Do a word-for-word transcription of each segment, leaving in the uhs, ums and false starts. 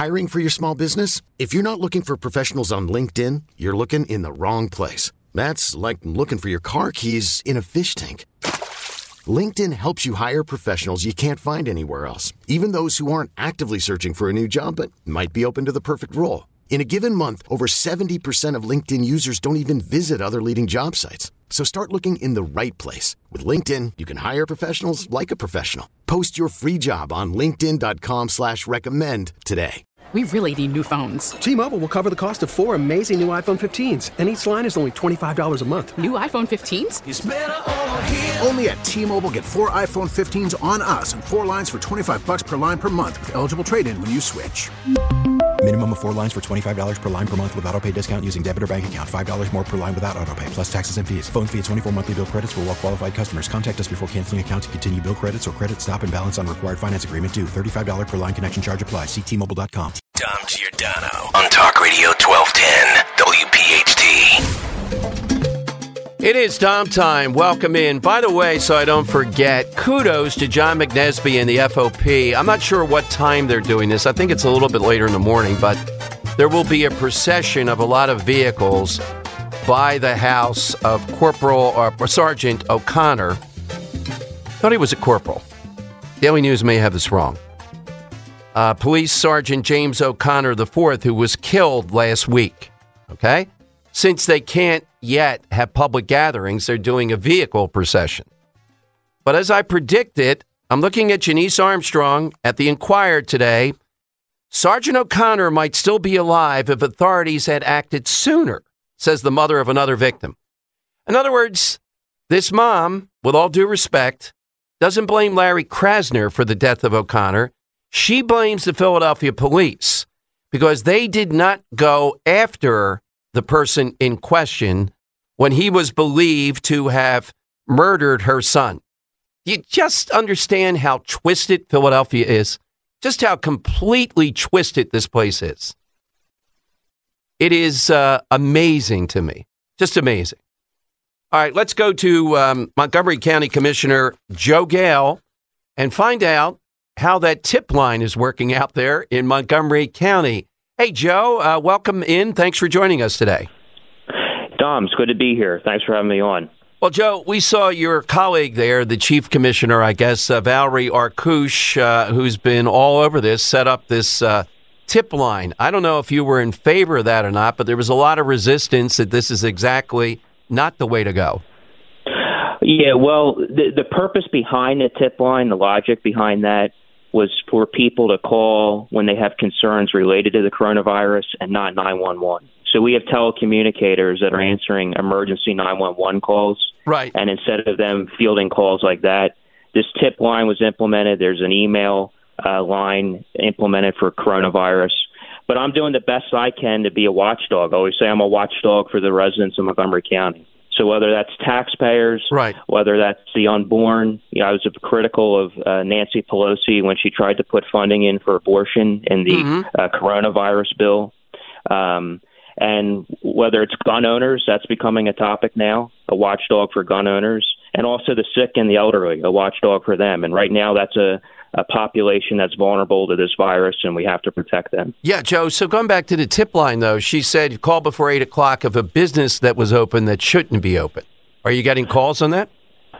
Hiring for your small business? If you're not looking for professionals on LinkedIn, you're looking in the wrong place. That's like looking for your car keys in a fish tank. LinkedIn helps you hire professionals you can't find anywhere else, even those who aren't actively searching for a new job but might be open to the perfect role. In a given month, over seventy percent of LinkedIn users don't even visit other leading job sites. So start looking in the right place. With LinkedIn, you can hire professionals like a professional. Post your free job on linkedin dot com slash recommend today. We really need new phones. T-Mobile will cover the cost of four amazing new iPhone fifteens, and each line is only twenty-five dollars a month. New iPhone fifteens? It's better over here. Only at T-Mobile, get four iPhone fifteens on us and four lines for twenty-five dollars per line per month with eligible trade-in when you switch. Minimum of four lines for twenty-five dollars per line per month with autopay discount using debit or bank account. five dollars more per line without autopay, plus taxes and fees. Phone fee at twenty-four monthly bill credits for well-qualified customers. Contact us before canceling account to continue bill credits or credit stop and balance on required finance agreement due. thirty-five dollars per line connection charge applies. See T Mobile dot com. Dom Giordano on Talk Radio twelve ten W P H T. It is Dom time. Welcome in. By the way, so I don't forget, kudos to John McNesby and the F O P. I'm not sure what time they're doing this. I think it's a little bit later in the morning, but there will be a procession of a lot of vehicles by the house of Corporal or Sergeant O'Connor. Thought he was a corporal. Daily News may have this wrong. Uh, Police Sergeant James O'Connor the fourth, who was killed last week. Okay? Since they can't yet have public gatherings, they're doing a vehicle procession. But as I predicted, I'm looking at Janice Armstrong at the Enquirer today. Sergeant O'Connor might still be alive if authorities had acted sooner, says the mother of another victim. In other words, this mom, with all due respect, doesn't blame Larry Krasner for the death of O'Connor. She blames the Philadelphia police because they did not go after the person in question when he was believed to have murdered her son. You just understand how twisted Philadelphia is, just how completely twisted this place is. It is uh, amazing to me, just amazing. All right, let's go to um, Montgomery County Commissioner Joe Gale and find out how that tip line is working out there in Montgomery County. Hey, Joe, uh, welcome in. Thanks for joining us today. Dom, it's good to be here. Thanks for having me on. Well, Joe, we saw your colleague there, the chief commissioner, I guess, uh, Valerie Arkoosh, uh, who's been all over this, set up this uh, tip line. I don't know if you were in favor of that or not, but there was a lot of resistance that this is exactly not the way to go. Yeah, well, the, the purpose behind the tip line, the logic behind that, was for people to call when they have concerns related to the coronavirus and not nine one one. So we have telecommunicators that are answering emergency nine one one calls. Right. And instead of them fielding calls like that, this tip line was implemented. There's an email uh, line implemented for coronavirus. But I'm doing the best I can to be a watchdog. I always say I'm a watchdog for the residents of Montgomery County. So whether that's taxpayers, right, whether that's the unborn, you know, I was critical of uh, Nancy Pelosi when she tried to put funding in for abortion in the mm-hmm. uh, coronavirus bill. Um, and whether it's gun owners, that's becoming a topic now, a watchdog for gun owners, and also the sick and the elderly, a watchdog for them. And right now that's a, a population that's vulnerable to this virus, and we have to protect them. Yeah, Joe, so going back to the tip line, though, she said call before eight o'clock of a business that was open that shouldn't be open. Are you getting calls on that?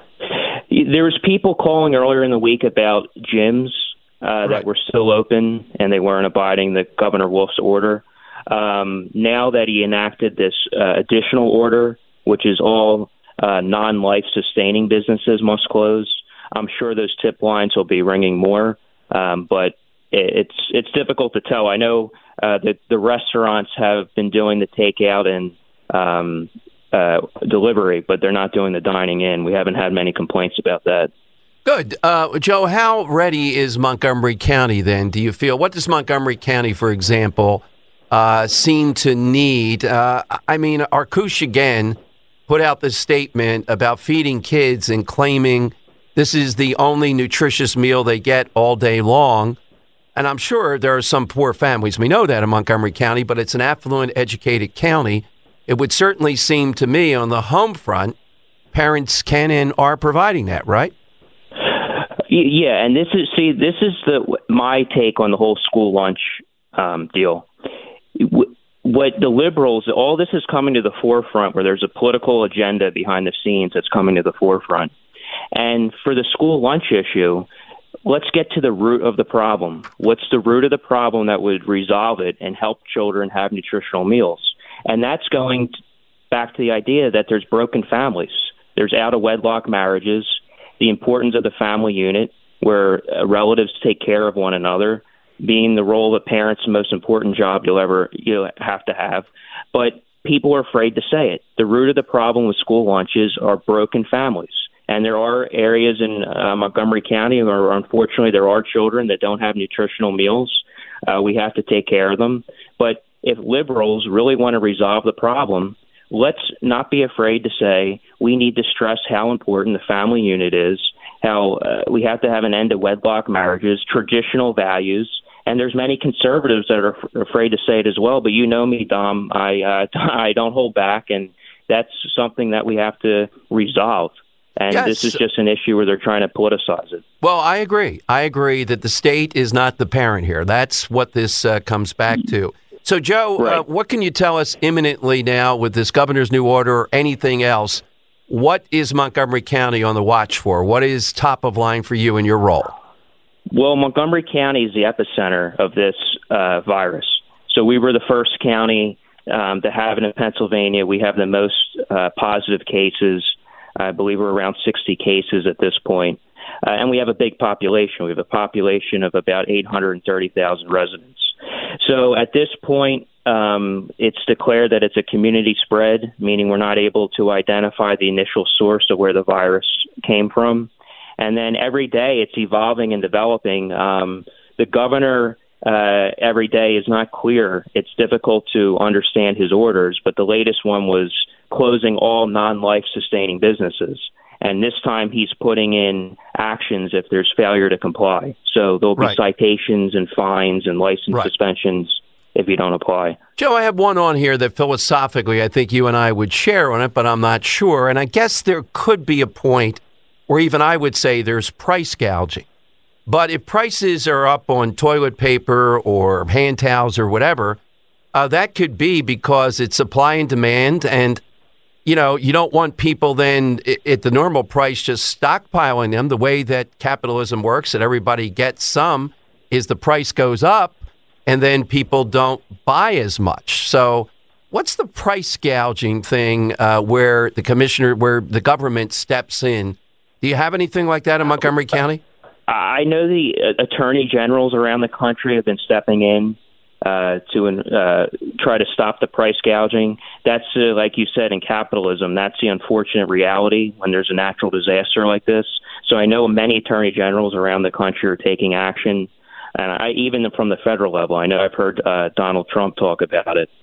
There was people calling earlier in the week about gyms uh, right. that were still open, and they weren't abiding the Governor Wolf's order. Um, now that he enacted this uh, additional order, which is all uh, non-life sustaining businesses must close, I'm sure those tip lines will be ringing more, um, but it's it's difficult to tell. I know uh, that the restaurants have been doing the takeout and um, uh, delivery, but they're not doing the dining in. We haven't had many complaints about that. Good. Uh, Joe, how ready is Montgomery County then, do you feel? What does Montgomery County, for example, uh, seem to need? Uh, I mean, Arkoosh again put out this statement about feeding kids and claiming this is the only nutritious meal they get all day long. And I'm sure there are some poor families. We know that in Montgomery County, but it's an affluent, educated county. It would certainly seem to me on the home front, parents can and are providing that, right? Yeah, and this is see, this is the my take on the whole school lunch um, deal. What the liberals, all this is coming to the forefront where there's a political agenda behind the scenes that's coming to the forefront. And for the school lunch issue, let's get to the root of the problem. What's the root of the problem that would resolve it and help children have nutritional meals? And that's going back to the idea that there's broken families. There's out-of-wedlock marriages, the importance of the family unit, where uh, relatives take care of one another, being the role of parents the most important job you'll ever you'll have to have. But people are afraid to say it. The root of the problem with school lunches are broken families. And there are areas in uh, Montgomery County where, unfortunately, there are children that don't have nutritional meals. Uh, we have to take care of them. But if liberals really want to resolve the problem, let's not be afraid to say we need to stress how important the family unit is, how uh, we have to have an end to wedlock marriages, traditional values. And there's many conservatives that are f- afraid to say it as well. But you know me, Dom, I uh, I don't hold back, and that's something that we have to resolve. And yes. This is just an issue where they're trying to politicize it. Well, I agree. I agree that the state is not the parent here. That's what this uh, comes back to. So, Joe, right. uh, what can you tell us imminently now with this governor's new order or anything else? What is Montgomery County on the watch for? What is top of line for you in your role? Well, Montgomery County is the epicenter of this uh, virus. So we were the first county um, to have it in Pennsylvania. We have the most uh, positive cases. I believe we're around sixty cases at this point. Uh, and we have a big population. We have a population of about eight hundred thirty thousand residents. So at this point, um, it's declared that it's a community spread, meaning we're not able to identify the initial source of where the virus came from. And then every day it's evolving and developing. Um, the governor uh, every day is not clear. It's difficult to understand his orders, but the latest one was closing all non-life sustaining businesses. And this time he's putting in actions if there's failure to comply. So there'll be right. citations and fines and license right. suspensions if you don't apply. Joe, I have one on here that philosophically I think you and I would share on it, but I'm not sure. And I guess there could be a point or even I would say there's price gouging. But if prices are up on toilet paper or hand towels or whatever, uh, that could be because it's supply and demand. And, you know, you don't want people then at the normal price just stockpiling them. The way that capitalism works, that everybody gets some, is the price goes up and then people don't buy as much. So what's the price gouging thing uh, where the commissioner, where the government steps in? Do you have anything like that in Montgomery County? I know the uh, attorney generals around the country have been stepping in uh, to uh, try to stop the price gouging. That's, uh, like you said, in capitalism, that's the unfortunate reality when there's a natural disaster like this. So I know many attorney generals around the country are taking action. And I, even from the federal level, I know I've heard uh, Donald Trump talk about it.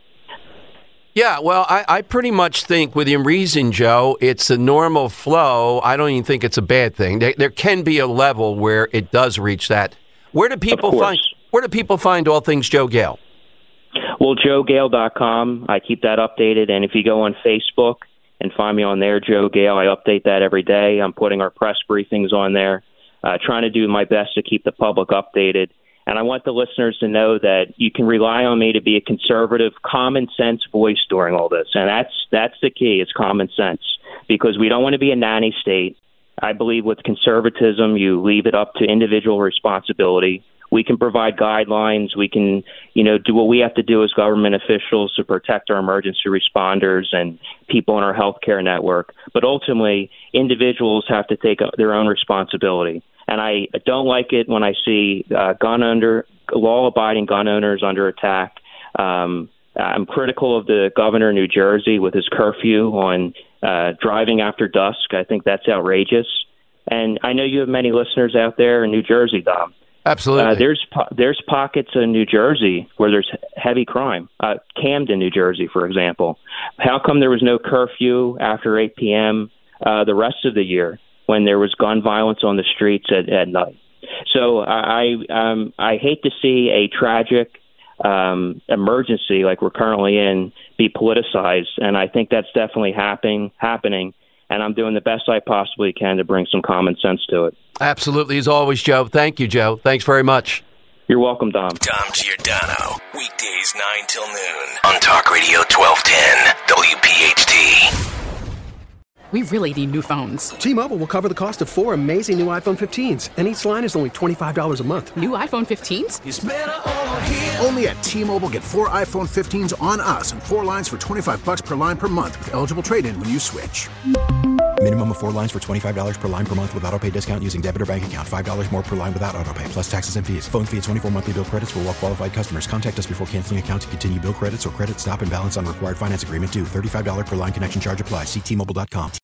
Yeah, well, I, I pretty much think within reason, Joe, it's a normal flow. I don't even think it's a bad thing. There, there can be a level where it does reach that. Where do people find Where do people find all things Joe Gale? Well, joe gale dot com. I keep that updated. And if you go on Facebook and find me on there, Joe Gale, I update that every day. I'm putting our press briefings on there, uh, trying to do my best to keep the public updated. And I want the listeners to know that you can rely on me to be a conservative, common sense voice during all this. And that's that's the key. It's common sense, because we don't want to be a nanny state. I believe with conservatism, you leave it up to individual responsibility. We can provide guidelines. We can, you know, do what we have to do as government officials to protect our emergency responders and people in our healthcare network. But ultimately, individuals have to take their own responsibility. And I don't like it when I see uh, gun under law-abiding gun owners under attack. Um, I'm critical of the governor of New Jersey with his curfew on uh, driving after dusk. I think that's outrageous. And I know you have many listeners out there in New Jersey, Dom. Absolutely. Uh, there's po- there's pockets in New Jersey where there's heavy crime. Uh, Camden, New Jersey, for example. How come there was no curfew after eight p.m. Uh, the rest of the year, when there was gun violence on the streets at, at night? So I um, I hate to see a tragic um, emergency like we're currently in be politicized, and I think that's definitely happening. Happening, and I'm doing the best I possibly can to bring some common sense to it. Absolutely, as always, Joe. Thank you, Joe. Thanks very much. You're welcome, Dom. Dom Giordano. Weekdays nine till noon. On Talk Radio twelve ten W P H T. We really need new phones. T-Mobile will cover the cost of four amazing new iPhone fifteens, and each line is only twenty-five dollars a month. New iPhone fifteens? It's better over here. Only at T-Mobile, get four iPhone fifteens on us and four lines for twenty-five bucks per line per month with eligible trade-in when you switch. Minimum of four lines for twenty-five dollars per line per month with autopay discount using debit or bank account. five dollars more per line without autopay, plus taxes and fees. Phone fee at twenty-four monthly bill credits for well-qualified customers. Contact us before canceling account to continue bill credits or credit stop and balance on required finance agreement due. thirty-five dollars per line connection charge applies. See T Mobile dot com.